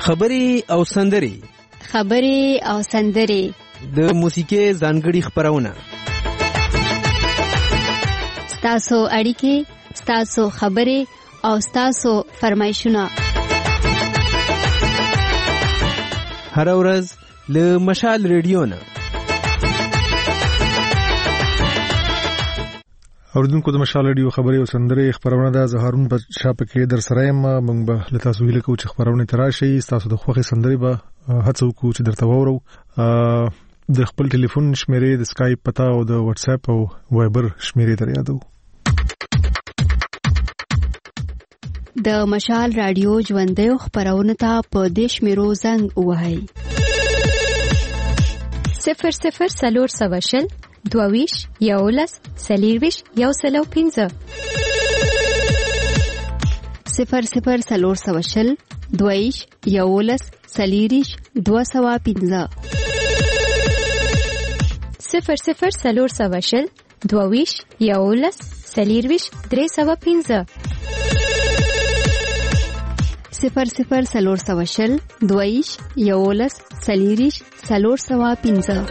خبرې او سندرې د موسیقي ځانګړي خبرونه، ستاسو اړیکې، ستاسو خبرې او ستاسو فرمایشونه هر ورځ له مشال ریډیو نه. اوریدونکو د مشال ریډیو خبرې او سندرې خبرونه ده. زه هارون بادشاه پکې در سره یم. موږ به له تاسو هیله کوو چې خبرونه تراشي. تاسو د خوښې سندرې به هڅه وکړو چې درته وورو. د خپل ټلیفون شمیرې، د سکایپ پتا او د واتس اپ او وایبر شمیرې در یادو. د مشال رادیو ژوندۍ خبرونه ته په دیش میرو زنګ وهاي 00 22 یولس سلیرویش یو سلو 15 00 22 یولس سلیریش 215 00 22 یولس سلیرویش 315 00 22 یولس سلیریش 315.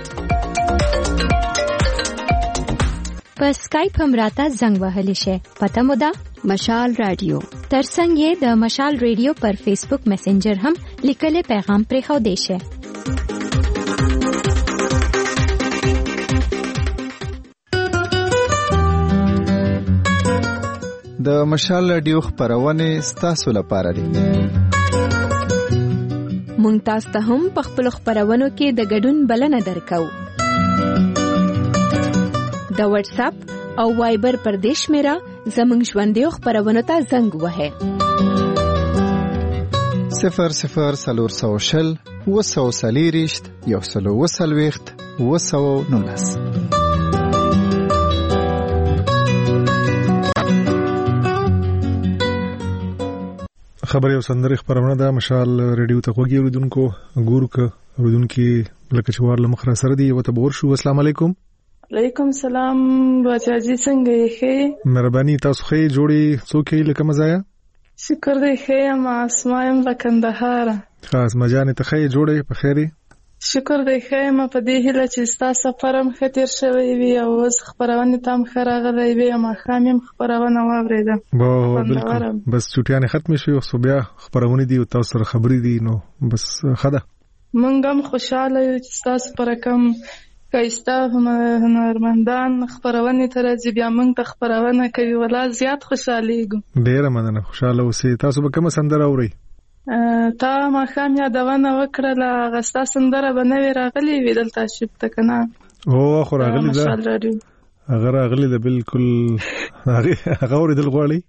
په سکایپ هم راته زنګ وهلی شي. پته مو ده مشال رادیو. ترڅنګ یې د مشال رادیو پر فیسبوک میسنجر هم لیکلي پیغام پرې خو دی شي. د مشال رادیو خبرونه ستاسو لپاره دي. مونږ تاسو ته هم په خپل خبرونو کې د ګډون بلنه درکو. د واتس اپ او وایبر پر دیش میرا زمنګ ژوندۍ خبرونه ته زنګ وهه 00 وسوسلیریشت یو سلو وسلويخت وسو نونس. خبرې او سندرې خبرونه ده. مشال ریډیو ته خوږی اوریدونکو ګورک اوریدونکو لکه چې وار لمخ را سره دی. وته بور شو. السلام علیکم. علیکم السلام بچاجي څنګه یې؟ مهرباني تاسو خې جوړي څوک یې لکه مزایا؟ شکر دې خې ما اسمایم لکندهار. خاص مجانه ته خې جوړي په خیري. شکر دې خې ما په دې هیله چې تاسو سفرم خطر شوی وي او خبرونه تام خراغلې وي ما خامم خبرونه واوریده. بالکل بس چټیانه ختم شي او بیا خبرونه دي او تاسو سره خبرې دي نو بس خدا مونږ هم خوشاله یو چې تاسو پر کوم کایسته هنرمندان خبرونه تر دې بیا مونږ ته خبرونه کوي ولا زیات خوشاليږو. ډیره مننه. خوشاله اوسئ. تاسو به کوم سندره اورئ؟ تا ما خام یادونه وکړه غستا سندره بنوي راغلي وی دلته شپ تکنه. او خو راغلي ده. هغه راغلي ده بالکل. هغه اوریدل غواړي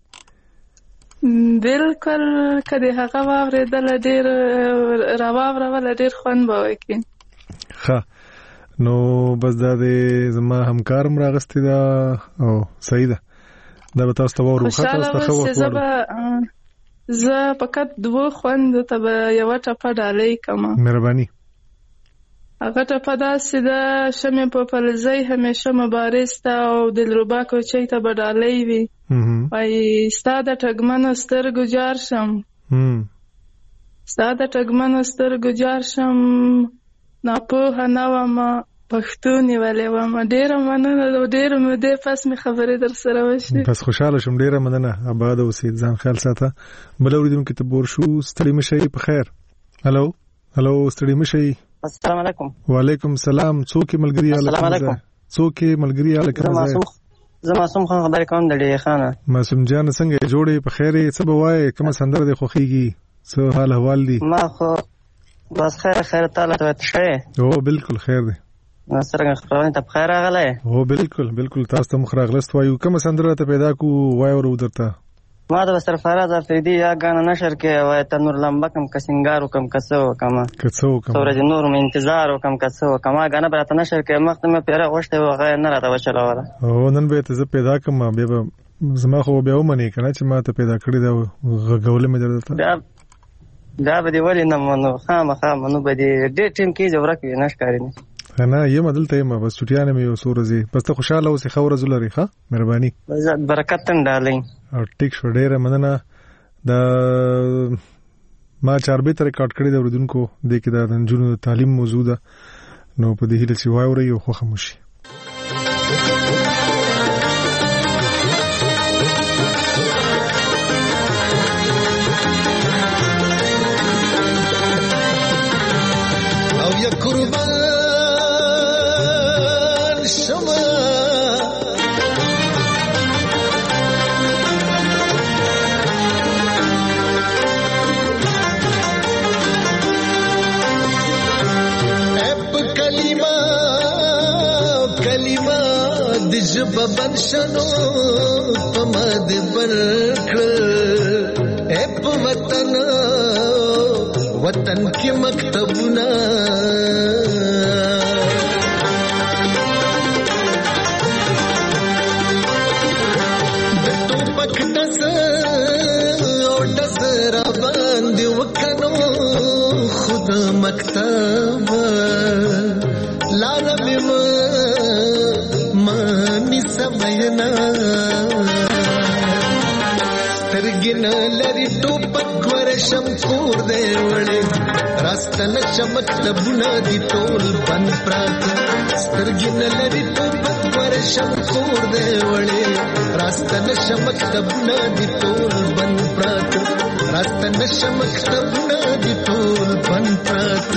بالکل کله هغه اوریدل ډیر راوړل ډیر خوند به وکي. ښه نو بس دا د زما همکارم راغستې ده او صحیح ده. دا به تاسو ته وورو. تاسو ته خو زه فقط دوه خوند ته یو ټپه ډالۍ کوم. مهرباني. هغه ټپه داسې ده شمه په فلزي همیشه مبارزه او دلربا کوچي ته ډالۍ وي. وای ستاده ټګمن سترګو جار شم. ستاده ټګمن سترګو جار شم ناپوه نه وم پښتوني ولې وم. ډیره مننه. ډیره مده پس می خبرې در سره وشي. بس خوشاله شم. ډیره مننه. آباد اوسئ. ځان خیال ساته. بل اوریدونکو ته بور شو. ستړي مشي په خیر. هالو ستړي مشي. السلام علیکم. وعلیکم السلام. څوک ملګری اله؟ السلام علیکم. څوک ملګری اله؟ زه معصوم خان خبرې کوم د ډیره خانه. معصوم جان څنګه جوړې په خیرې؟ څه بوای کوم سندره د خوخيږي؟ څه حال احوال دي؟ ما خو بس خیر تعالی ته ښه. او بالکل خیر دی. سره خبرونه ته بخیر راغله. او بالکل تاسو ته مخراغلست وایو. کوم سندره ته پیدا کو وای ورو درته؟ ما د سر فراز افریدی یا غانا نشر کې وای ته نور لمبکم کسنګارو کم کسو کما سورج نور من انتظار کم کسو کما غانا برات نشر کې مخته مې پیره غوښته وغه نه راته وچلوله. او نن به ته پیدا کوم به زما خو به ومنې کنه چې ما ته پیدا کړی دا غوله مې درته. دا به دی ولې نه منو خامخا منو به دی ډېر ټیم کې جوړه کې نشکاري نه. نه یم دلته یم بس چټیانه مې یو سورزي بس ته خوشاله اوسې خو ورځ لري. ښه مهرباني. برکت تن ډالې. او ټیک شو. ډیره مننه. د ما چاربه تر ریکارډ کړی د اوریدونکو د کې د نجونو د تعلیم موضوع ده نو په دې هیله چې واوري او خو خاموشي جب بنشنو پمد برکل اپ وطن وطن کی مکتبنا دتو پکدس او دسرا باندې وکنو خود مکتب لارب سمينا سترګنا لري ټوپک ورشم کور دی وړي راستنه چمک تبونه دي ټول بند پرات سترګنا لري ټوپک ورشم کور دی وړي راستنه چمک تبونه دي ټول بند پرات راستنه چمک تبونه دي ټول بند پرات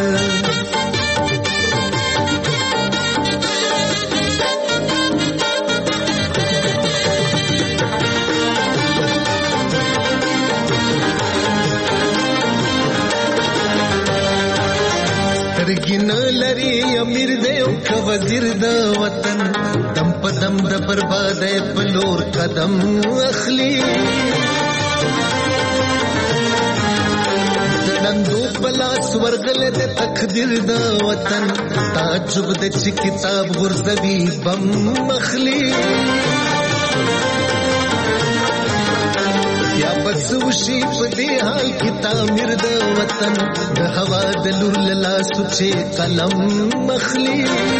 سترګین لري امیر دی او که وزیر د وطن دم په دم د بربادۍ په لور قدم اخلي دندو پلاس ورغله د تقدیر د وطن تعجب د چې کتاب غرزوي بم اخلي یا بس وشي په دې حال کې تعمیر د وطن د هوا د لور لا سوچې قلم مخلي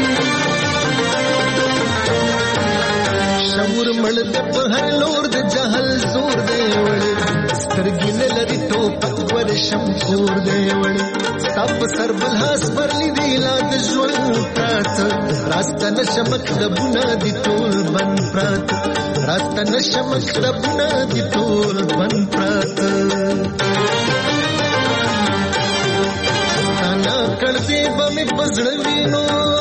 شعور مړ د په هر لور د جهل زور دی وړي سترګې نه لري ټوپک ورشم کور دی وړي سب سر بلحاس برلی دی لا د ژوند پرات راسته نشم مکتبونه دي ټول بند پرات راسته نشم مکتبونه دي ټول بند پرات انا کړې به مې پزړوینو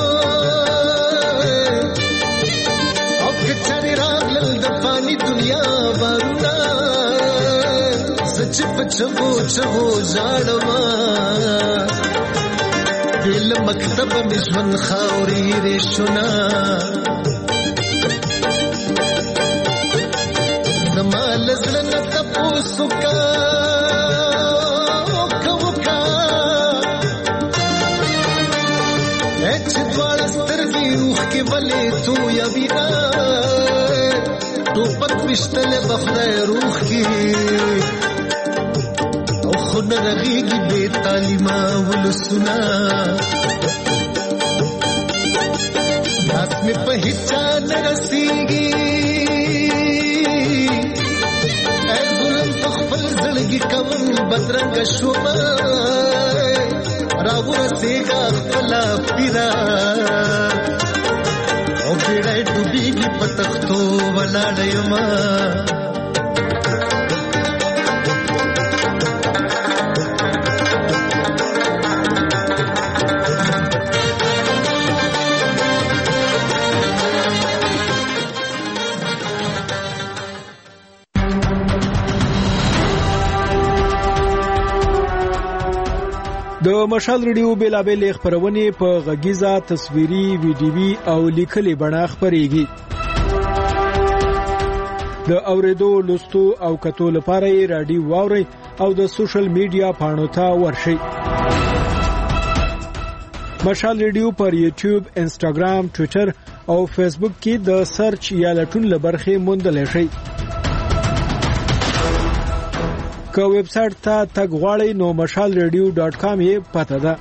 او کچري راغلل د پانی دنیا ورنا سچ پچو چو ځاړما دل مکتب مې ژوند خاوري رښنا زمال زلن تپوسو کا وکا اچ دوړ سترګي روح کې ولې تو یا وینا ټوپک وشتل بخدای روح کې خود رغیگی بے تعلیمہ ولسنا ناس میں پہچان رسیگی اے ظلم تخفل زلگی کم بدرنگ شوما راو رسیگا خلا پیرا او بیڑای ڈوبیگی پتختو ولا ڈیما د مشال ریډیو بیلابل خبرونه په غږیزه تصویري ویډیوي او لیکلي بڼه خبريږي د اوریدو لوستو او کتو لپاره رادیو واوري او د سوشل میډیا پاڼو ته ورشي مشال ریډیو پر یوټیوب انسټاګرام ټوئیټر او فیسبوک کې د سرچ یا لټون لبرخه موندل شي که ویب سټ ته تګ غواړئ نو mashalradio.com یې پته ده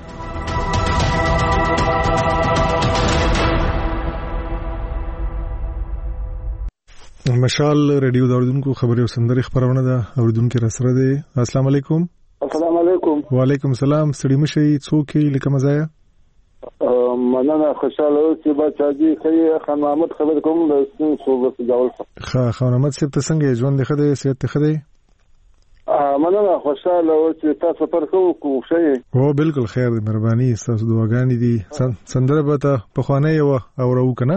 مشال ریډیو د اوریدونکو خبري او سندري خبرونه ده اوریدونکو را سره ده السلام علیکم السلام علیکم. وعلیکم السلام. ستړي مشي څوک لکه مزایا مننه. خوشاله اوسې بچاجي. خان محمد خبر کوم د صوبه جوړ. خان محمد صاحب ته څنګه ژوند دی؟ خدای صحت ته خدای. مننه. خوشاله اوسې. تاسو پر کوم شي؟ او بالکل خیر دی. مهرباني. تاسو دعاګانې دي. سندره به ته په خوانه یو او راو کنه.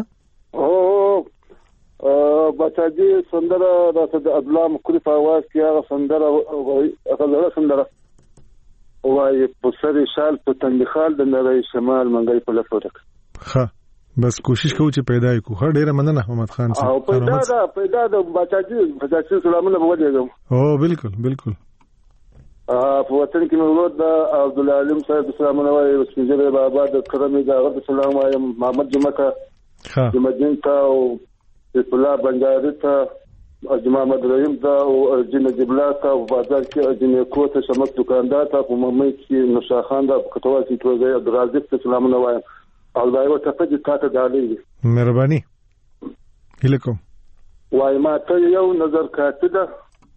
بچاجي سندره د عبدالله مقری په आवाज کې هغه سندره هغه سندره وای په سری شال په تندخال د نړۍ شمال منګي په لفظ. ها بس کوشش کوو چې پیدا کو. هر ډیره مننه محمد خان صاحب. او پیدا د بچاجي سلامونه بوجهګم. او بالکل بالکل. په وطن کې مولود د عبد العلیم صاحب سلامونه وای. وسنجره بابا د کرمي د هغه سلام وای. محمد جمعه جمعدین تا او فلا بنجاری ته محمد رحیم ته او ارجن جبلا ته په بازار کې ارجن کوته شمک دکاندار ته په محمد کې نوشا خان دا په کتوال کې توګه عبدالرازق ته سلامونه وایم. او دایو ته په دې تاسو دالې مهرباني هلیکم. وای ما ته یو نظر کاته ده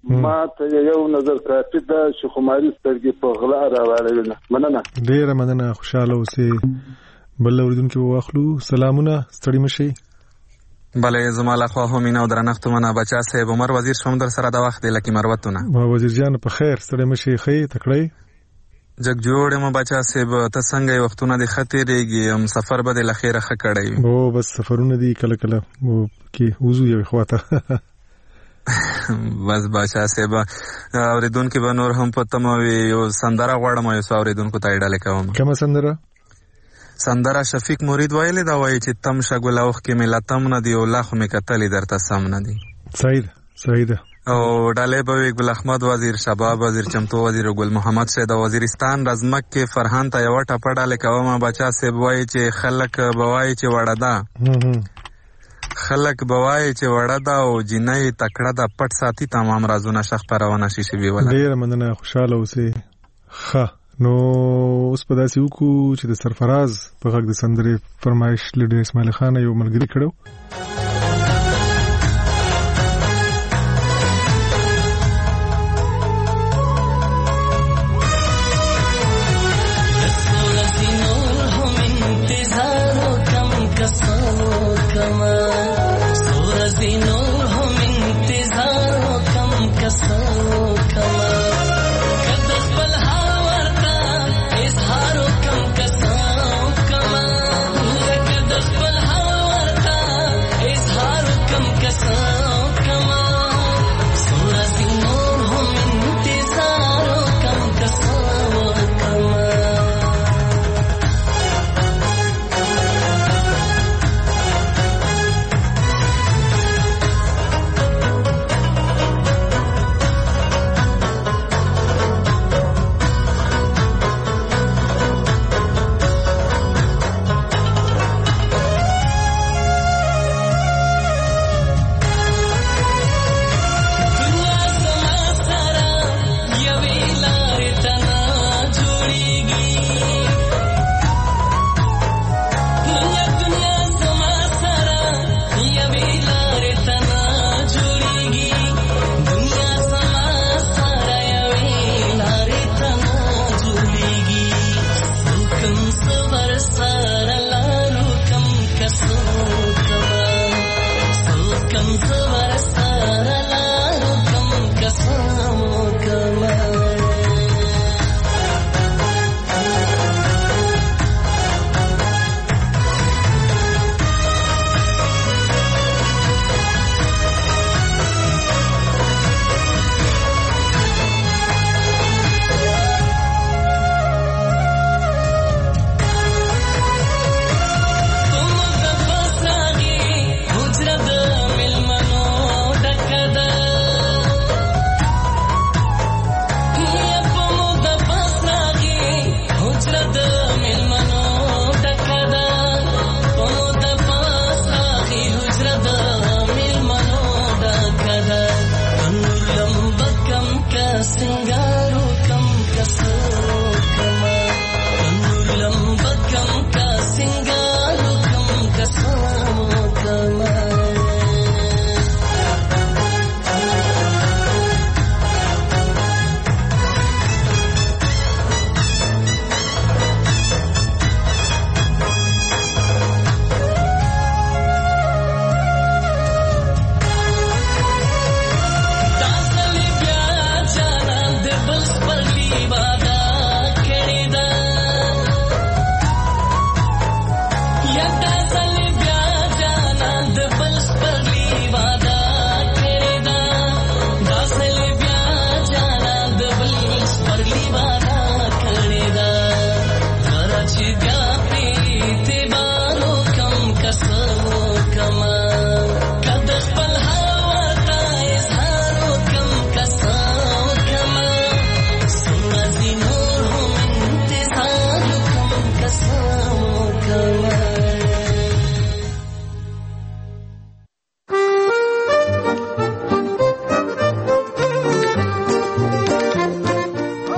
شیخ عمر سترګې په غلا راوړل. مننه. ډیره مننه. خوشاله اوسې. بل اوریدونکو واخلو. سلامونه. ستړي مشي. بله زما له خوا هم مینه او درنښت منه. بچا صاحب عمر وزیر شوم در سره د وخت دی لکه مروتونه. وزیر جان په خیر. ستړي مشي. خې تکړی جګ جوړ ما بچا صاحب. ته څنګه وختونه د خطرېږي؟ سفر به د لخيره خ کړی. او بس سفرونه دي کله کله کې وزو یو خواته. بس بچا صاحب اوریدونکو به نور هم پتموي. یو سندره غواړم یو اوریدونکو ته ډاله کوم. کومه سندره شفیق مرید ویلې دا وایي چې تم شګول اوخ کې ملتم نه دی او لا خو مې کتلې درته سم نه دی. صحیح ده. او ډالې به ګل احمد وزیر، شباب وزیر، چمتو وزیر، ګل محمد شه د وزیرستان رزمک کې فرحان ته یو ټپه ډالې کوم. بچا سیب وایي چې خلک بوایي چې وړه ده او جنۍ تکړه ده پټ ساتي تمام رازونه شخ پرونه شي وی ولا. ډیر مننه. خوشاله اوسې. نو اوس په داسې وکړو چې د سرفراز په غږ د سندرې فرمایش لډ اسماعیل خان یو ملګری کړو.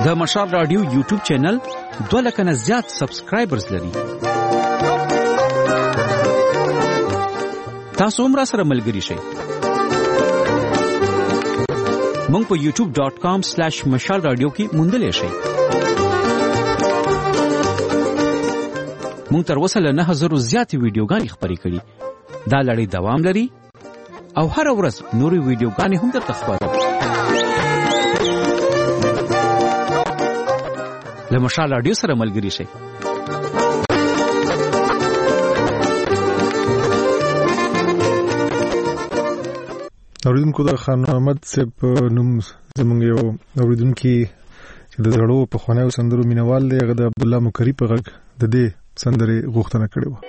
د مشال رادیو یوټیوب چینل 2 لک نه زیات سبسکرایبرز لري. تاسو هم را سره ملګري شئ. مونږ په youtube.com/mashalradio کې موندلی شئ. مونږ تر اوسه له 9000 زیاتې ویډیوګانې خپرې کړي. دا لړۍ دوام لري او هر ورځ نورې ویډیوګانې هم درته خپروو. له مشال رادیو سره ملګري شئ. اوریدونکو د خان محمد صاحب نوم زموږ یو اوریدونکي چې د زړو په خوانیو سندرو مینوال دی، هغه د عبد الله مکری په غږ د دې سندرې غوښتنه کړې و.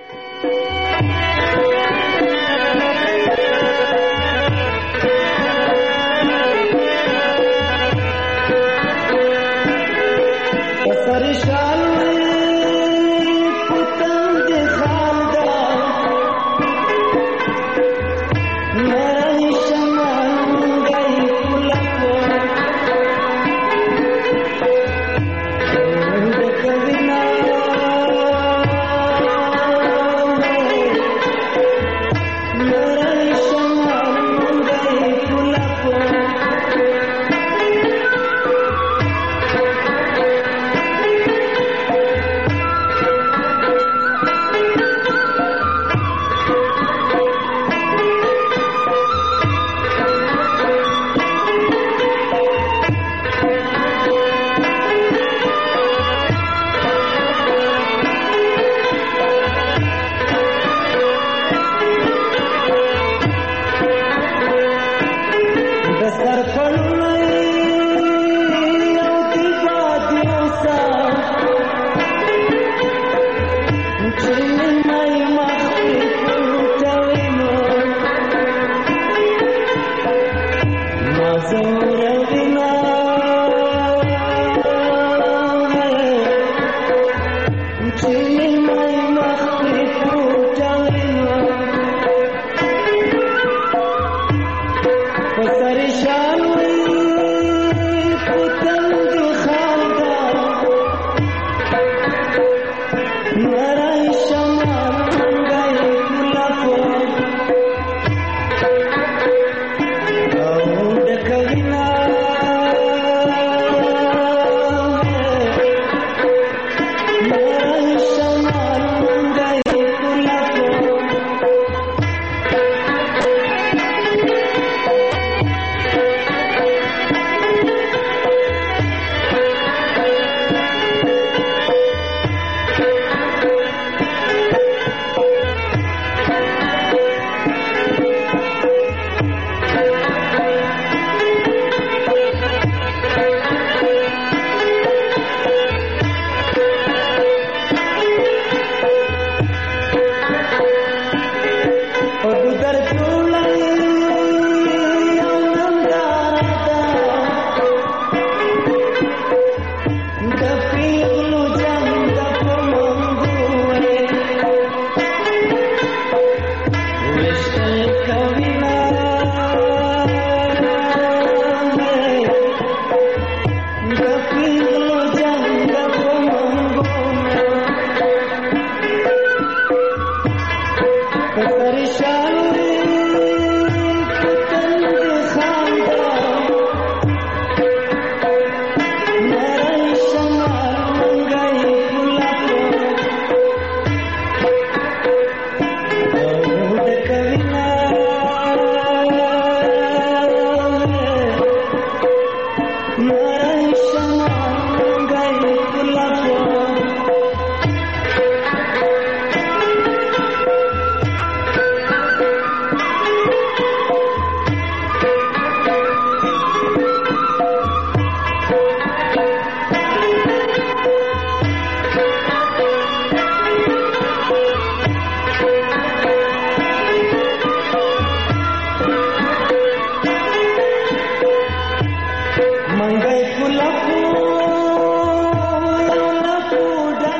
मंगई फुला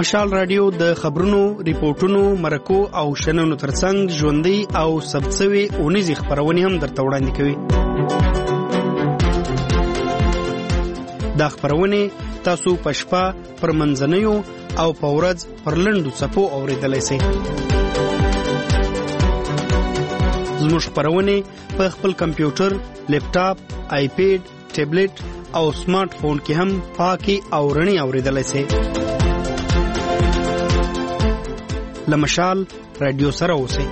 مشال رادیو د خبرونو، ریپورتونو، مرکو او شننو ترڅنګ ژوندۍ او ثبتسوي اونیزې خبرونه هم درته وړاندې کوي. دا خبرونه تاسو په شپه پر منځنیو او په ورځ پر لنډو څپو اورېدلای شئ. زموږ خبرونه په خپل کمپیوټر، لیپټاپ، آیپیډ، ټابلیټ او سمارټ فون کې هم پاکي او رڼي اورېدلای شئ. لمشال رادیو سره اوسئ.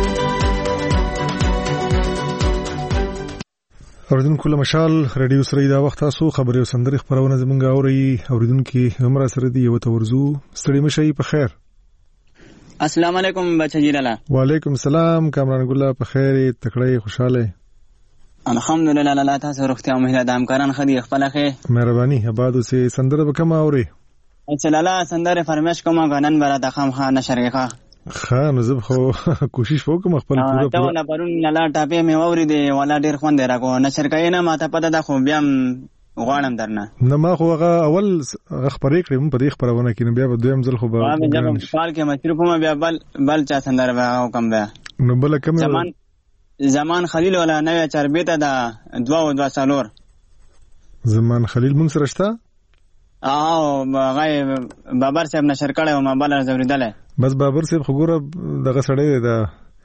اوریدونکو لمشال رادیو سره دا وخت تاسو خبري او سندري خبرونه زمونږ اوري. اوریدونکو عمر سره دی یو تورزو ستړي مشي په خیر. السلام علیکم بچی لالا. وعلیکم السلام کامران ګل په خیر تکړه خوشاله. الحمدلله لالا تاسو روغتیا مهله د امکاران خدي خپل خیر. مهرباني آبادو سي سندره وکم اوري. اچھا لالا سندره فرمایش کوم غنن براته خام خان شرګه خان زب خو کوشش وکم خپل پورا ته ولا پرون لالا ټاپه مې ووري دی ولا ډیر خوند راکو نشر کای نه ماته پته ده خو بیا غواړم درنه نه ما خو هغه اول خبرې کړم په دې خبرونه کې بیا به دویم ځل خو به سوال کې مصروف ما بیا بل چا سندره او کم ده نو بل کم زمان خلیل ولا نوې چربیته ده 2 سالور زمان خلیل مونږ سره شته غای بابر صاحب نشر کړه او ما بل زوریدله بس بابر صاحب خګوره دغه سړی دا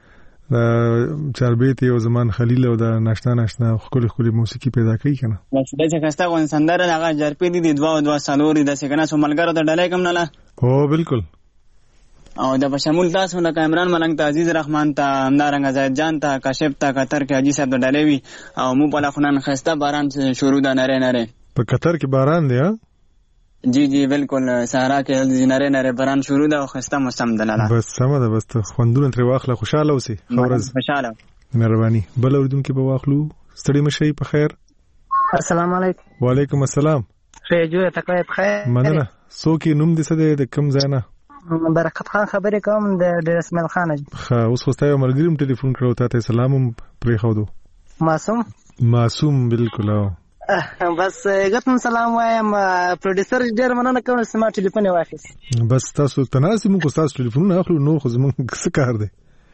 چربیت یو زمان خلیل او دا ناشنا خولي موسیقي پیدا کوي کنه بس دغه کستا غون سندره دغه جرپې دي 2 سالوري د څنګه سو ملګرو ته ډلای کوم نه لا هو بالکل او د بشمول تاسو نه کامران ملنګ ته عزیز رحمان ته همدارنګ زید جان ته کاشف ته قطر کې حاجی صاحب ډلای وی او مو په لخنان خسته باران شروع ده نره په قطر کې باران دی ها جی بالکل سهارا کې نره باران شروع ده او خسته موسم دلاله بس سم ده بس خوندونه تر واخله خوشاله اوسې خورز خوشاله مهرباني بل اوریدونکو به واخلو ستړي مشي په خیر. السلام علیکم. وعلیکم السلام. خیجو تکلیف خیر. مننه. سوکي نوم دې څه دی د کوم ځای نه؟ برکت خان خبرې کوم د اسماعیل خان. ښه اوس خو تاسو ملګریم ټلیفون کړو ته سلام پرې خو دو. معصوم بالکل. بس ګټم سلام وایم پروډوسر ډیر مننه کوم چې ما ټلیفون واخیس. بس تاسو تناسب موږ تاسو ټلیفون اخلو نو خو زموږ څه کار دی.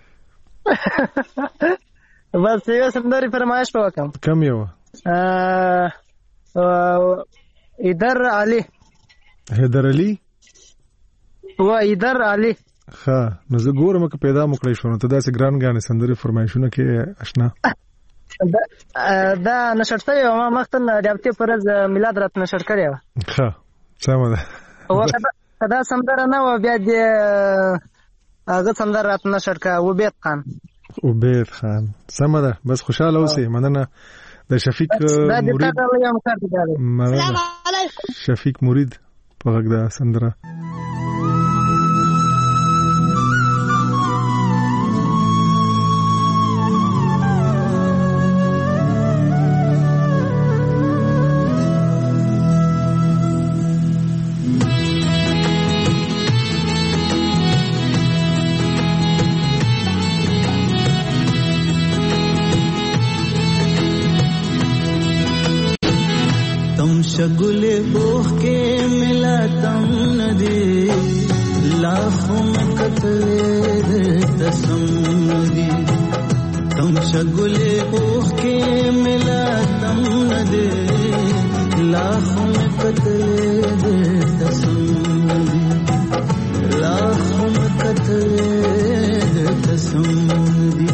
بس یو سندري فرمایش وکم. کم یو ایدر علي و ایدر علي. ها نو زه ګورم که پیدا مکړې شو نو ته داسې ګران غانې سندري فرمایشونه کې آشنا دا نشرته یو ما مختن ډابته پرز میلاد رات نشر کړی و. ها سمه ده دا سندره نه و بیا دې هغه سندره رات نشر کا وبید خان سمه ده بس خوشاله اوسې مننه د شفیق مرید په غږ دا سندره शगुले ओह के मिला तम नदी लाखों में कतले तसम्मदी तुम शगुले ओह के मिला तम नदी लाखों में कतले तसम्मदी लाखों में कतले तसम्मदी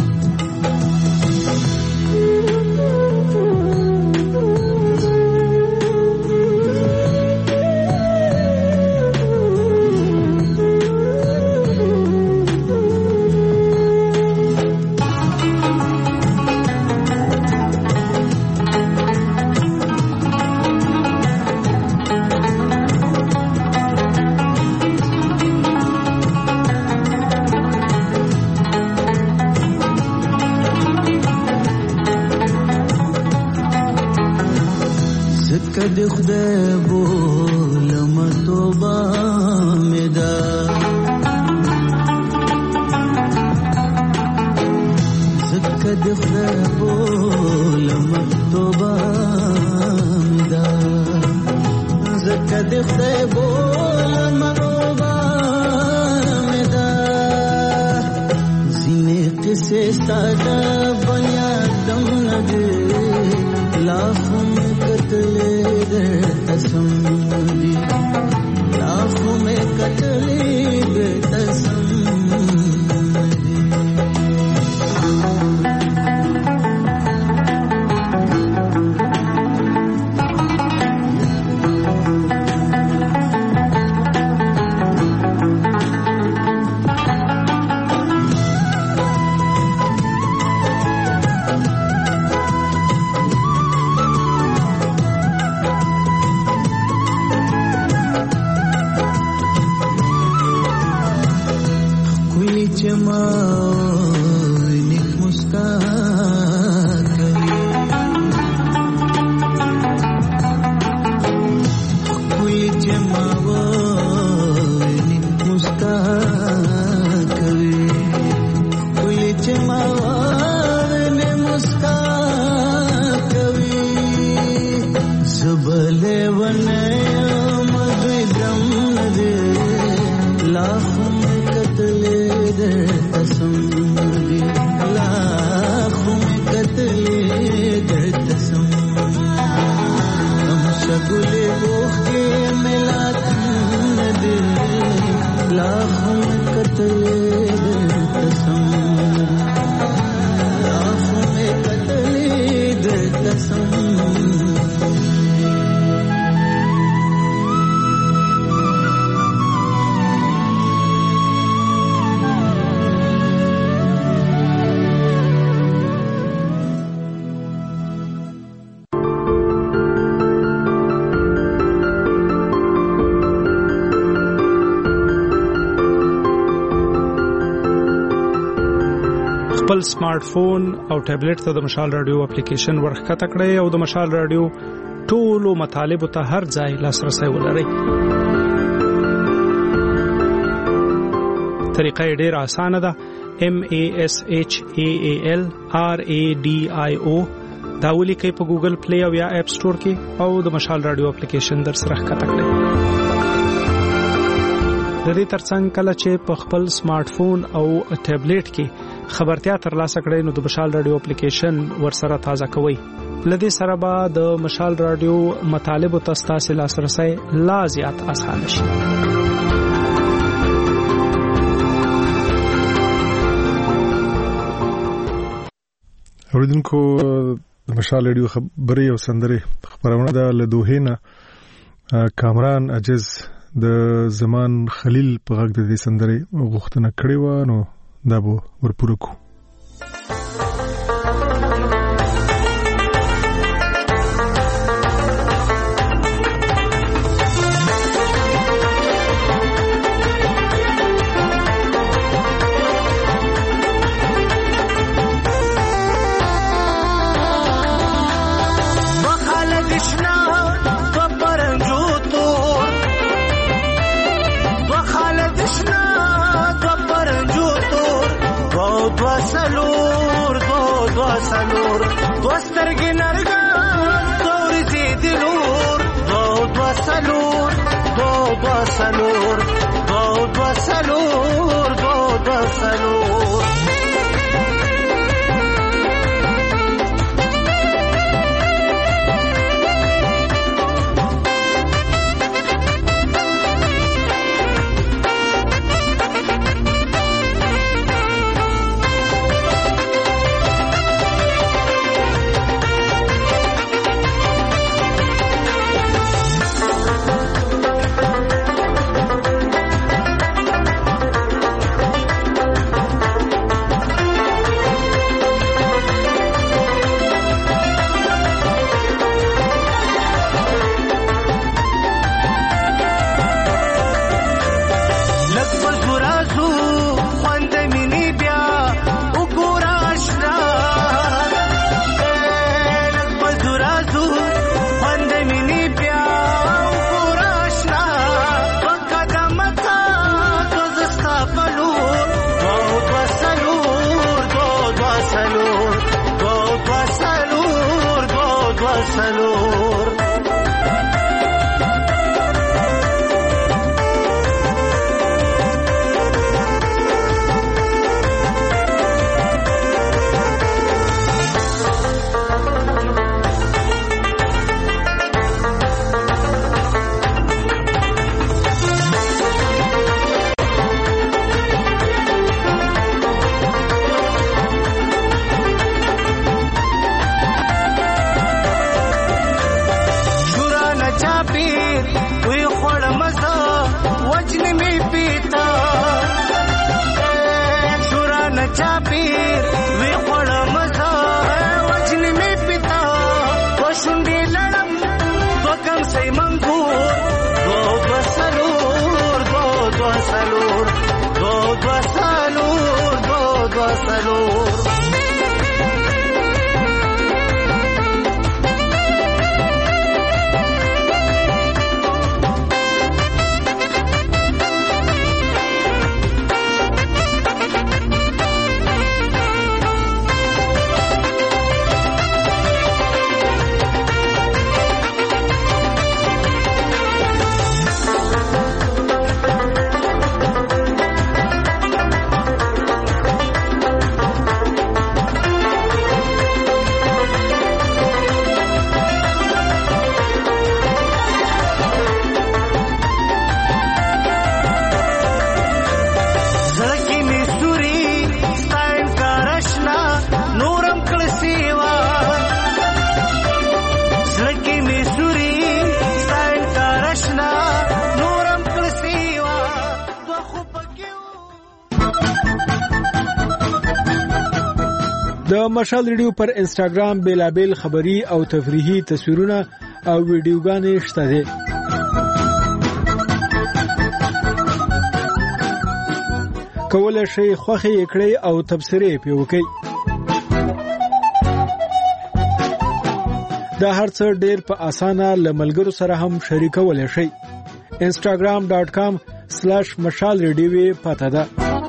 کد خدای بولم توبه مدا زکد خدای بولم توبه مدا زکد خدای بولم توبه से सादा बयादम नगे लाखों में कतले दे कसम दी लाखों में कतले दे कसम خپل سمارټ فون او ټابلیټ ته د مشال رادیو اپلیکیشن ورخکته کړئ او د مشال رادیو ټولو مطالبه ته هر ځای لاسرسي ولرئ. طریقه ډېره اسانه ده. MASHAALRADIO دا ولیکئ په ګوګل پلی او یا اپ سٹور کې او د مشال رادیو اپلیکیشن در سره ښکته کړئ. د دې ترڅنګ کله چې په خپل سمارټ فون او ټابلیټ کې خبرتیا ترلاسه کړئ نو د مشال رادیو اپلیکیشن ورسره تازه کوئ. لدې سره به د مشال رادیو مطالب او تاسو لاسرسي لا زیات اسانه شي. اوریدونکو د مشال رادیو خبري او سندري خبرونه د لدوهینه کامران عجز د زمان خلیل په غږ د دې سندري غوښتنه کړې و نو دا به ورپوره کو. دوسترګې نرګه تورې دې لور دو سلور د مشال ریډیو پر انسټاګرام بیلابل خبری او تفریحي تصویرونه او ویډیوګانې شته دي. کولای شئ خوښي کړئ او تبصرې پې وکړئ. دا هر څه ډېر په اسانه له ملګرو سره هم شریکولی شئ. instagram.com/mashalradio پته ده.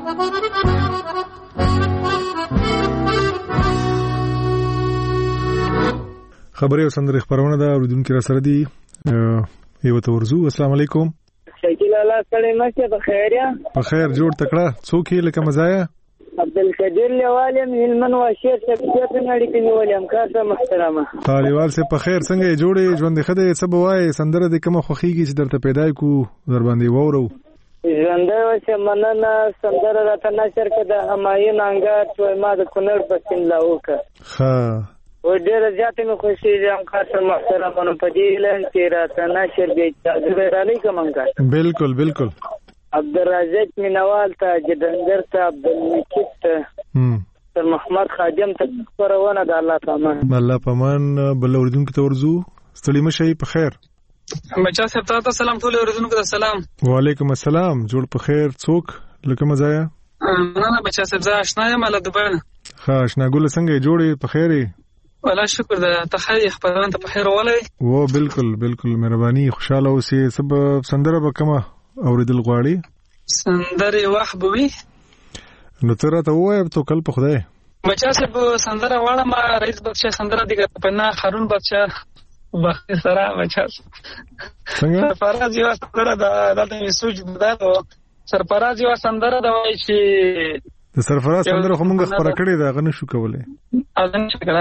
خبري او سندري خبرونه ده اوریدونکو را سره دي. یو ته ورزو. السلام علیکم. شکیل الله سره مکه بخیر یا بخیر جوړ تکړه څوک یې لکه مزایا عبدالقدیر لیوالم هلمن واشیر شخصیت نړۍ کې نیولم کاسه محترمه طالبال سه په خیر څنګه جوړې ژوند خده څه بوای سندره د کومه خوخیږي چې درته پیدا کو در باندې وورو ژوند وسه مننه سندره راته نشر کده همایون انګار چې ما د کونړ پسین لاوکه ها و ډېر زیات مې خوشي یم کاسه محترمه په دې لن چې راته نشر دی تاسو علیکم انګار بالکل بالکل عبدالرزاق مینوال ته جدنګر ته عبدالمجید ته تر محمد خادم ته خبرونه د الله پامان بل اوریدونکو ته ورزو ستړي مشي په خیر بچا صاحب ته سلام ټول اوریدونکو ته سلام وعلیکم السلام جوړ په خیر څوک لکه مزایا نه بچا صاحب زه آشنا یم له دوباره ها آشنا ګل څنګه جوړې په خیرې ولا شکر ده ته خیر خبرونه ته په خیر ولې و بالکل بالکل مهرباني خوشاله اوسې سبب سندره بکما اوریدل غواړي سندره وحبوي نو تر ته وای په کل په خدای بچا صاحب سندره واړه ما رئیس بخشه سندره دیګه پنا خارون بخشه وخت سره بچا څنګه سرفراز یو سندره د سوچ بداو سرفراز یو سندره دا وای چې د سرفراز سندره خو موږ خبره کړې ده غنه شو کولای اذن شکړه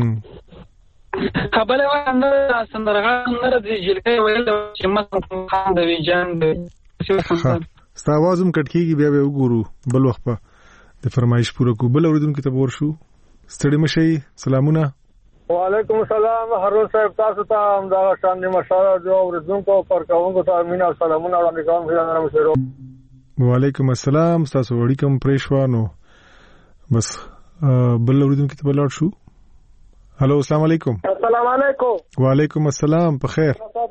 خبره وانه سندرغه نه دی جلکې ویل چې مته خان د ویجان د ستا आवाज هم کټ کیږي بیا به وګورو بل وخت په د فرمایش پوره کو بل اوریدونکو ته ورشو ستړي مشي سلامونه وعلیکم السلام هارون صاحب تاسو ته دا شاندې مشاله جو اوریدونکو پر کوونکو ته امین او سلامونه وړاندې کوم خیال مشرو وعلیکم السلام تاسو وړیکم پریشوانو بس بل اوریدونکو ته بل شو هلو السلام علیکم السلام علیکم وعلیکم السلام په خیر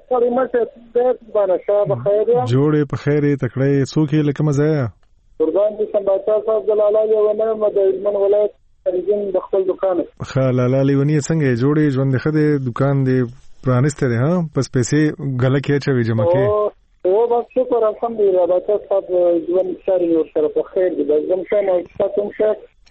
جوړې په خیر تکړه څوک یې لکه مزایا قربان دي سمباچا صاحب جلال الله یو نه د هلمند ولایت ترجم د خپل دکان خلاله لیونی څنګه جوړې ژوند خده دکان دی پرانسته ده ها پس پیسې غلا کې چوي جمع کې او بس شکر الحمدلله بچا صاحب ژوند ساري او سره په خیر دي زم شمه تاسو شه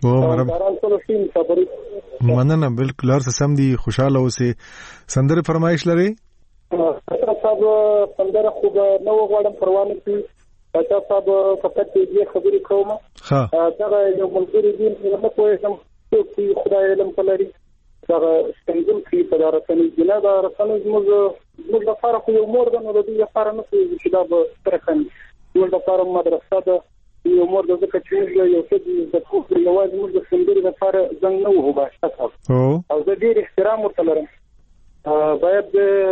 مننه بالکل هر څه سم دي خوشاله اوسې سندره فرمایش لري صاحب سندره خو نو غواړم پروانه کی بچا صاحب فقط دې خبرې کوم ها دا یو ملګری دي نه پوهېږم چې خدای علم کولري دا څنګه چې په دارسنې جنا دا رسنې موږ لپاره خو یو مور ده نو د دې لپاره نه چې دا به ترخن موږ لپاره مدرسه ده یو مور د ځکه چې یو څه د کوفر یوازې موږ د سندرې لپاره څنګه نه وو باشا او د دې احترام ورته لرم باید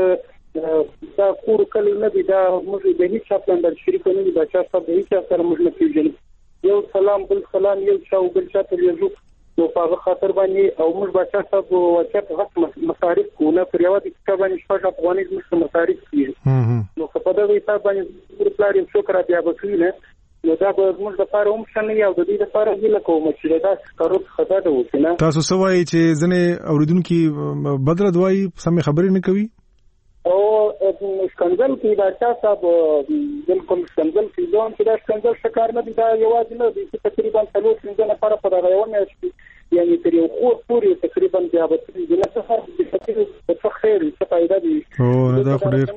دا کور کلی نه دی دا موږ د هیڅ خپل شریک نه دی بچا صاحب د هیڅ سره موږ نه پیژنو یو سلام بل سلام یو شاو بل چاته یو نو په خاطر باندې او موږ بچا صاحب واچت غټ مصارف کوونه پر یو د کتاب باندې شپږ افغانۍ موږ مصارف کیږي نو په دغه حساب باندې پلان یو شکر بیا وکړي نو دا به موږ لپاره هم شنه یو د دې لپاره هیله کوم چې دا کارو خطا ده وکنه تاسو سوای چې ځنه اوریدونکو بدر دوای سم خبرې نه کوي او سکنجل کې دا صاحب بالکل سکنجل کې دوم چې دا سکنجل شکار نه دی دا یوازې نه دی تقریبا 3 لپاره په دا یو نه شي یعنی تر یو خور پوری تقریبا بیا به د نصحه د فکر په خیر څه پیدا دي او دا خو ډیر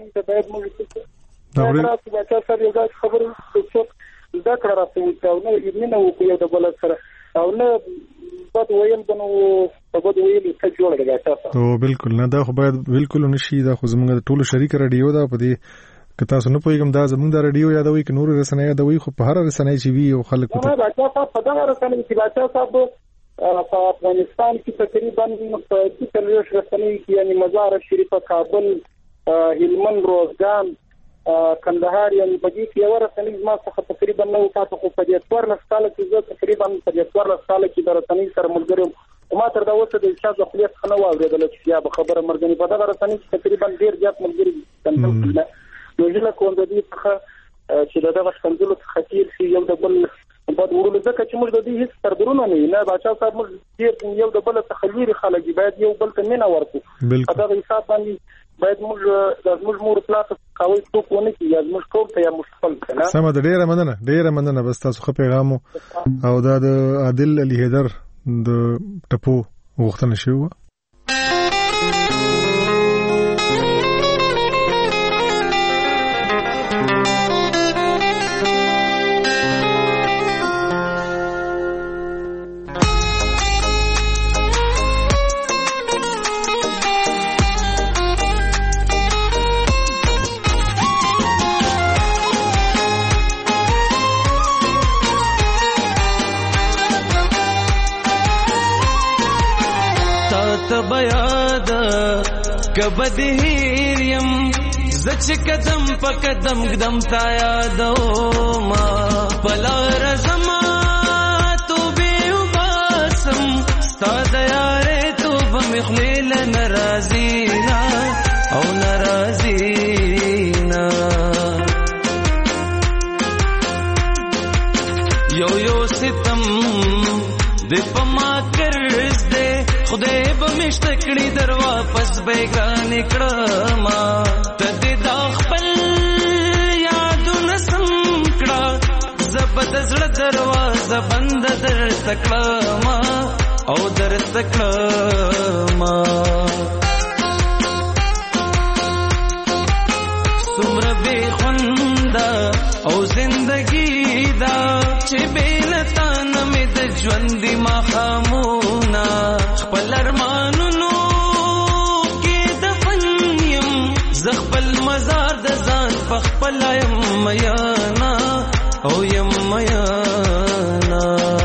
دا راځي چې تاسو یو خبرې څه ذکر راځي او نه یمنه او یو د بل سره او نه بد ویل بنو په بد ویل څه جوړ دی تاسو او بالکل نه دا خو باید بالکل نشي دا خو زموږ ټول شریک رادیو دا په دې که تاسو نه پوهیږم دا زموږ د رادیو یادوي ک نور رسنۍ یادوي خو په هر رسنۍ چې وی او خلک ته دا تاسو په دا رسنۍ چې تاسو په افغانستان کې تقریبا په 30 رسنۍ کې یعنی مزار شریف کابل هلمند روزګان کندهار یعنی په دې کې یو رسنۍ ما څخه تقریبا نو تاسو خو په دې 14 سال کې زه تقریبا په دې 14 سال کې د رسنۍ سره ملګری ما تر دا اوسه د استاد خو یې څنګه واورېدل چې یا به خبره مرګنی په دغه رسنۍ کې تقریبا ډیر زیات ملګری کنټرول کړل نو ځکه کوم د دې څخه چې دغه څنګه څه خطیر شي یو د بل په ورولو ځکه چې موږ د دې هیڅ تربرونه نه باچا صاحب موږ ډیر یو د بل څخه لري خلک باید یو بل ته نه ورکو په دغه حساب باندې باید موږ مور پلاټ کوي څوک ونه کی یا موږ ټول ته یا مستقل کنه سم د ډیره مننه بس تاسو خو پیغام او دا د عادل علي حیدر د ټپو وختونه شو کبد هیریم زچ قدم په قدم قدم تا یادو ما بلا رزما تو به وباسم ستاد یاره تو بمخلیل ناراضینا او ناراضینا یو ستم د پما کرز دے خدای به مشتکړي در واپس بیگان کړما ته د خپل یادونه سم کړه زبد زړه دروازه بند در تکړما او در تکړما څومره به خوندا او زندگی دا چې بیلتا نمې د ژوند ما خامونا خپل ارمانونو کې دفن یم زخپل مزار د ځان په خپل یم میانا او یم میانا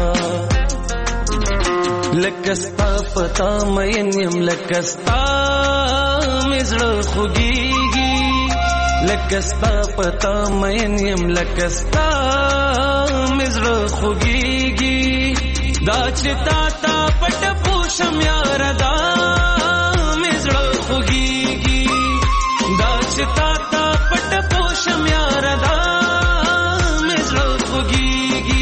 لکستا پتا مین یم لکستا مزړه خوږیږي لکستا پتا مین یم لکستا مزړه خوږیږي دا چې تا تا پټ پوشم یار دا مزړه خوږیږي دا چې تا تا پټ پوشم یار دا مزړه خوږیږي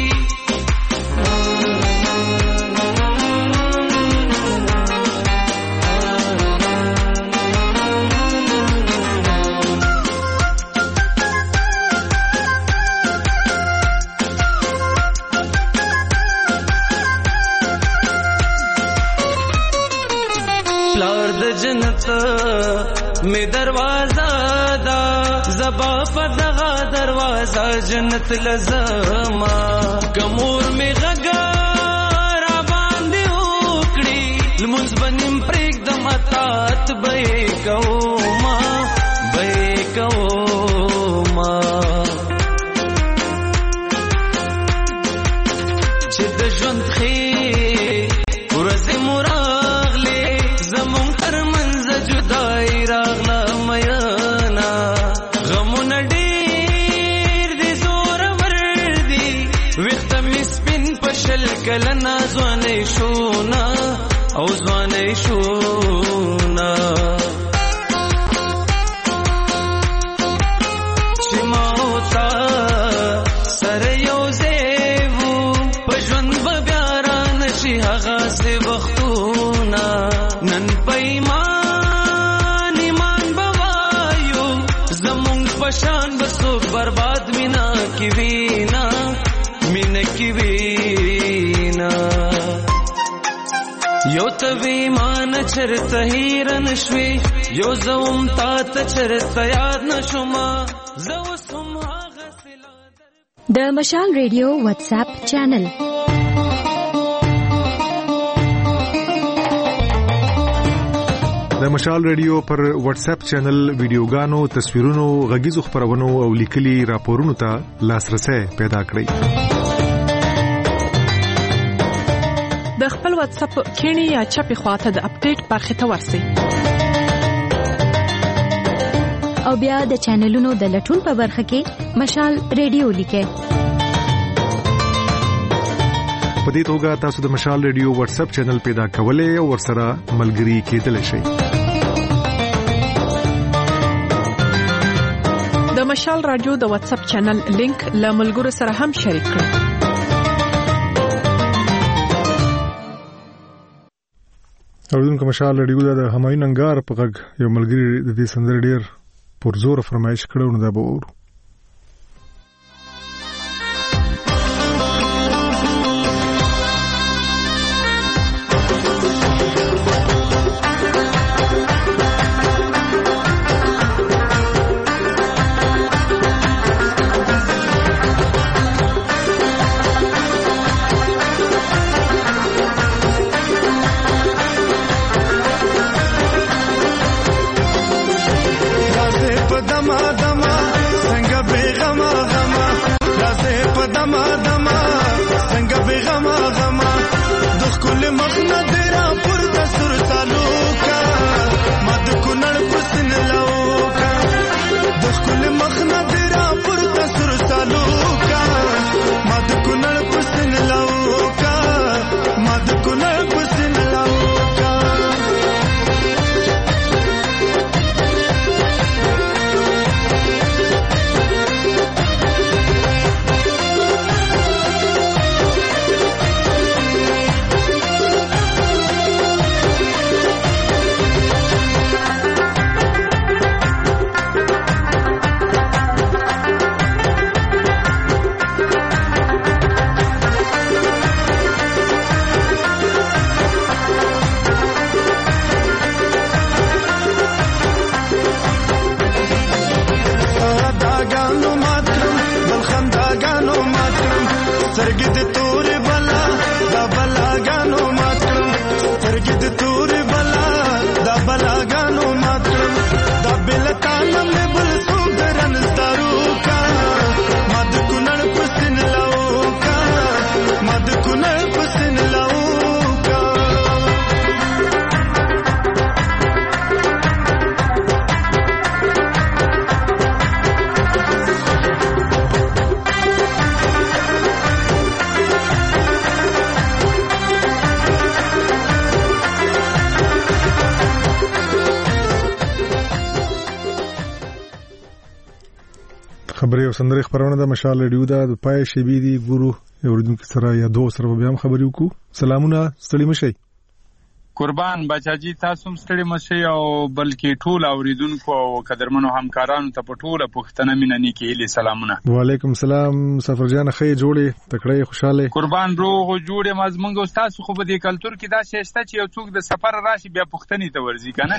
می دروازه دا زبا په دغه دروازه جنت لزما کمور می غږا را باندې وکړي لمونځ بنیم پرېږدم اطاعت به کوما چې د ژوند خې ورځې مراغلې زمون ترمنځ جدای راغله میانا غمونه ډېر دي زورور دي ویښته مې سپین په شل کلنه ځوانۍ شونا او ځوانۍ شونا چې ما او تا سره یو ځای وو په ژوند به بیا رانشي هغسې وختونه نن په پشان بسوک برباد مینا کی وینا یو توی مان چرته هیرن شوی یو زوم تا ته چرته یاد نشوما زو سم غسلا د مشال ریډیو واتس اپ چینل د مشال ریډیو پر واتس اپ چینل ویډیوګانو تصویرونو غږیزو خبرونو او لیکلي راپورونو ته لاسرسي پیدا کړئ د خپل واتس اپ کینی یا چپی خواته د اپډیټ برخه ته ورسئ او بیا د چینلونو د لټون په برخه کې مشال ریډیو لیکئ په دې توګه تاسو د مشال ریډیو واتس اپ چینل پیدا کولای او ورسره ملګري کېدلی شئ. د مشال رادیو د واتس اپ چینل لینک له ملګرو سره هم شریک کړئ. اوردونکو مشال ریډیو د همایون انګار په غږ یو ملګری د دې سندرې ډیر پرزور فرمایش کړو، نو دا به وورو. خبري او سندري خبرونه د مشال ریډیو د پای شبي دي ګورو اوریدونکو سره یا دوه سره بیا هم خبري وکړو. سلامونه، ستړي مشئ. قربان بچاجي تاسو هم ستړي مشئ او بلکې ټول اوریدونکو او قدرمنو همکارانو ته په ټوله پښتنه مینه نیکی هلي سلامونه. وعلیکم السلام. سفر جان خې جوړې تکړه خوشاله قربان روغ جوړې مزمنګ او تاسو خو په دې کلچر کې دا شېشته چې یو څوک د سفر راشي بیا پښتني ته ورځي کنه.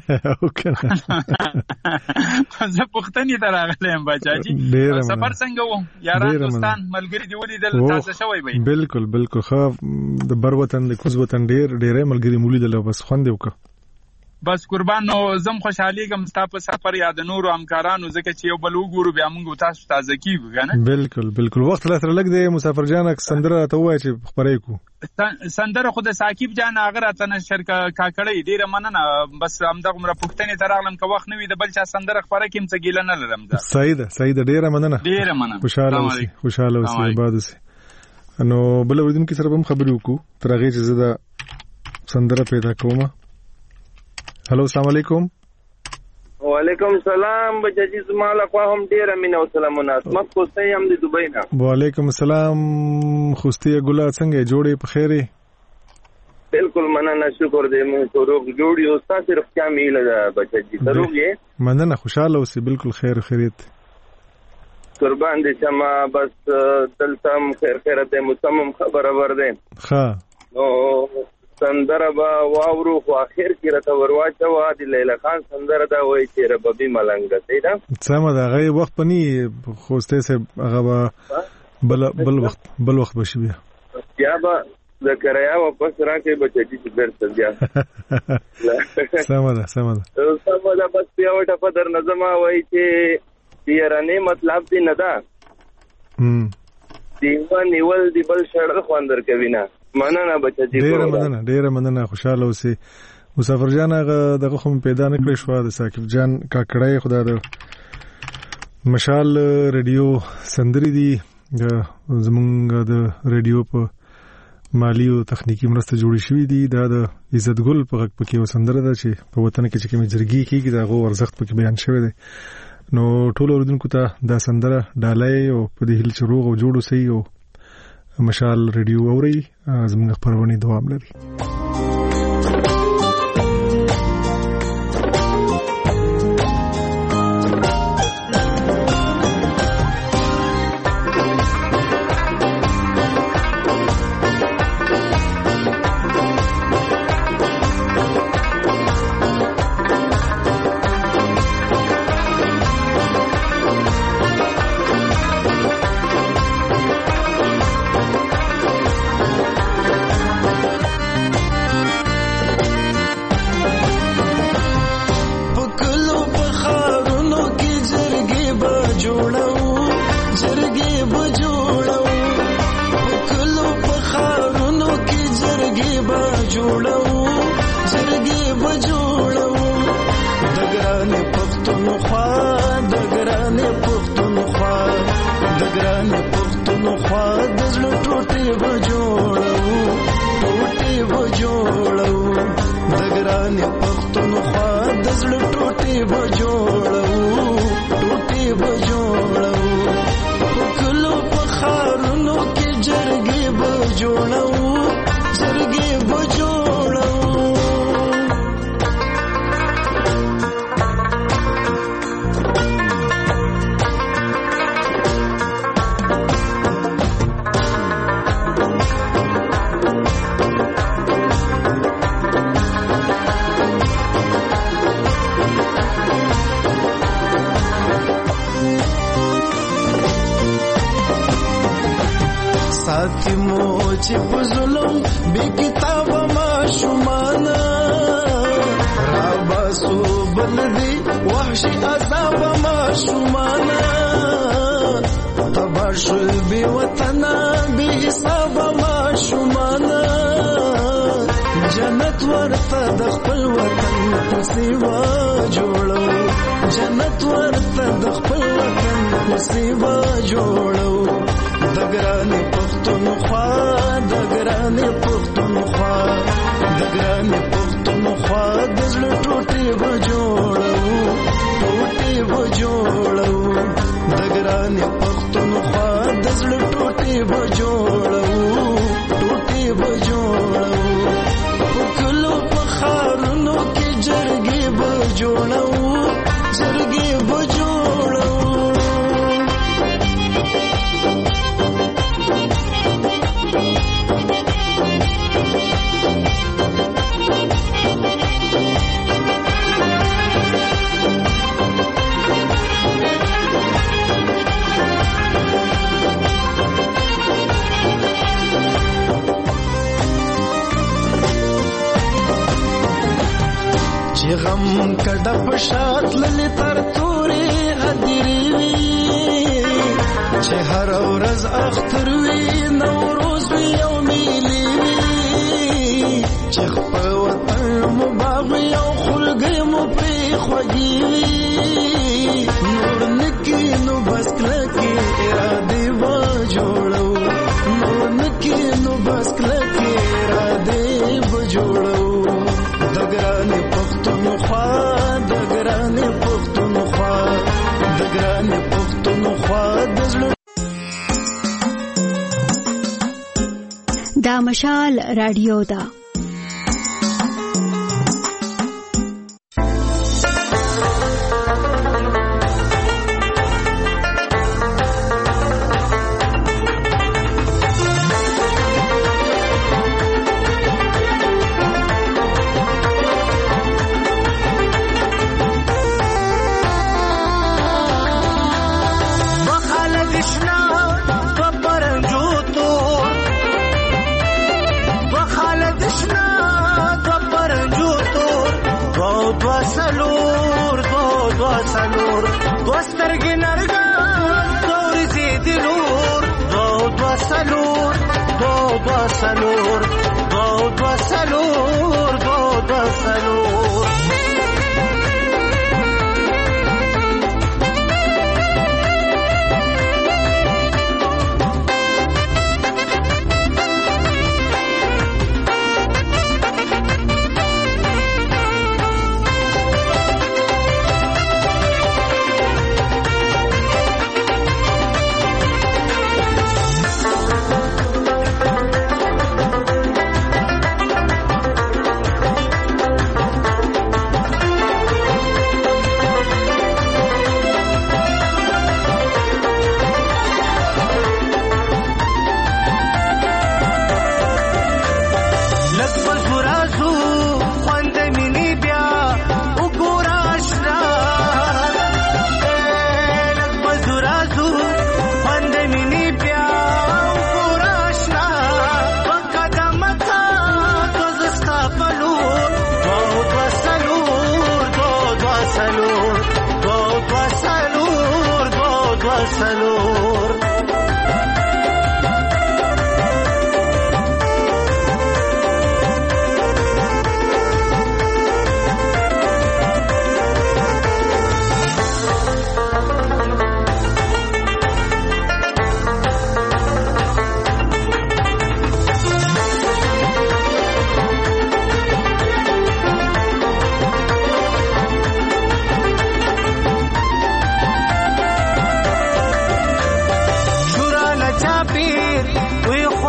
زه پښتني ته راغلم بچاجي. سفر څنګه و یاران دوستان ملګری دی ولیدل تاسو شوي وي؟ بالکل بالکل خو د بر وطن د کوز وطن ډېر ملګری مولیدل بس خوند وکړه. بس قربان نو زم خوشحاليږم تاسو په سفر یا د نورو همکارانو ځکه چې یو بل وګورو بیا موږ تاسو تازه کیږو کنه. بالکل بالکل وخت لا تر لګ دی مسافر جان سندره ته وای چې خبرې کو سندره خو د ساقب جان هغه راته شرکا کاکړې ډیره مننه. بس همدغه مر پښتني ترغلم که وخت نوي د بل چا سندره خبره کیم څه ګیله نه لرم. دا صحیح ده ډیره مننه. خوشاله اوسئ آباد اوسئ. نو بل ورځم کې سره هم خبرې وکړو تر هغه چې زه سندره پیدا کوم. هلو السلام علیکم. وعلیکم السلام بچی زماله خو هم ډیر مینه او سلامونه. اسمت خوستی هم د دوبۍ نه. وعلیکم السلام خوستی ګل څنګه جوړې په خیره؟ بالکل مننه شکر دې مو روغ جوړ یو تاسو رښتیا میله ده بچی روغ یې مننه خوشاله اوسې بالکل خیر خیریت قربان دې شمه بس دلته خیرت مصمم خبره ورده ها نو سندره با واورو خو اخر کې راته ورواچو د لیلا خان سندره دا وایي چې ربابي ملنګ دی دا سم دا غي وخت پني خوسته سه هغه بل وخت بشي بیا با ذکریا واپس راکې بچی چې درته بیا سم دا بس بیا وټه په در نظم وایي چې یارانه مطلب دی نه دا دیوه نیول دی بل شړ خواندر کوي نه مننه بچی ډیره مننه خوشاله اوسئ. مسافر جان هغه دغه خو پیدا نه کړی شو د ساقب جان کاکړای خدا د مشال ریډیو سندري دي زمونږ د ریډیو په مالی او تخنیکی مرسته جوړې شوې دي. دا د عزت ګل په غږ پکې وسندره ده چې په وطن کې چې کوم جرګي کېږي دا غو ارزښت پکې بیان شوی دی. نو ټول اوریدونکو ته دا سندره ډالۍ او په دې هیله چې روغ او جوړ اوسئ او مشال ریډیو اوري زموږ خبرونه دوام لري. دا مشال رادیو دا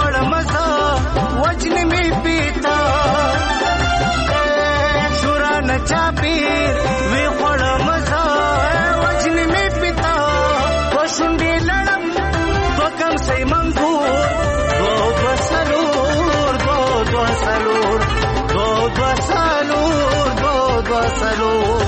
خوړ مزه وجن می پیتا شورا نچا پیر وی خوړ مزه وجن می پیتا وشوندې لړم تو کم سي منګور دو سلور دو سلور دو سلور دو سلور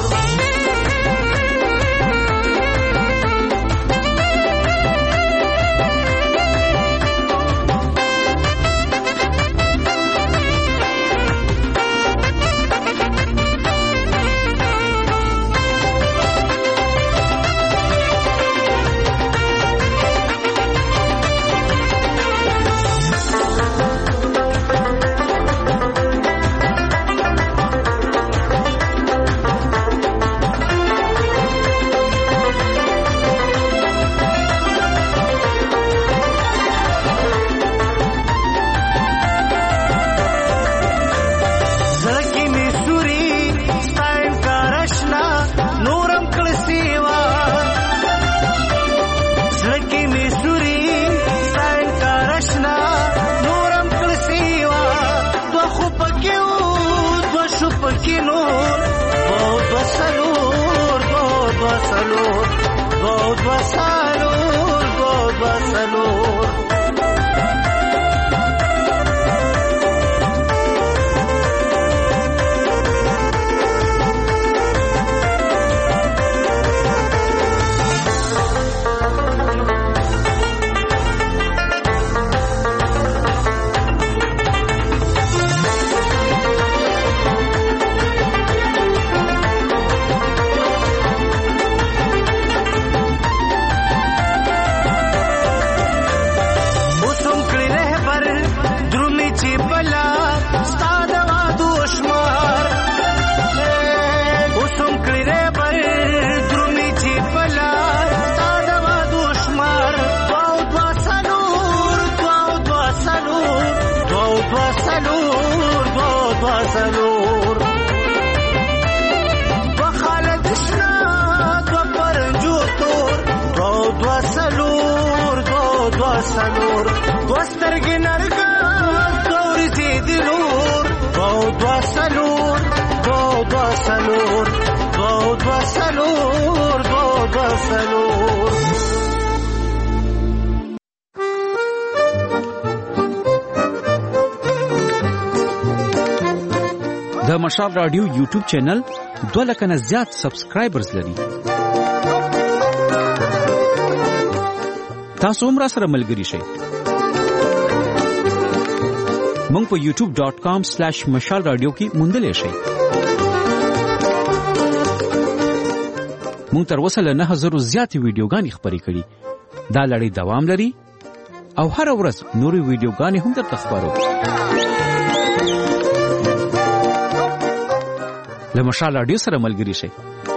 د مشال رادیو یوټیوب چینل 2 لک نه زیات سبسکرایبرز لري. تاسو هم را سره ملګری شئ. مونږ په youtube.com/mashalradio کې موندلې شئ. مونږ تر اوسه له 9000 زیاتې ویډیوګانې خپرې کړي. دا لړۍ دوام لري او هر ورځ نورې ویډیوګانې هم درته خپرو. له مشال رادیو سره ملګری شئ.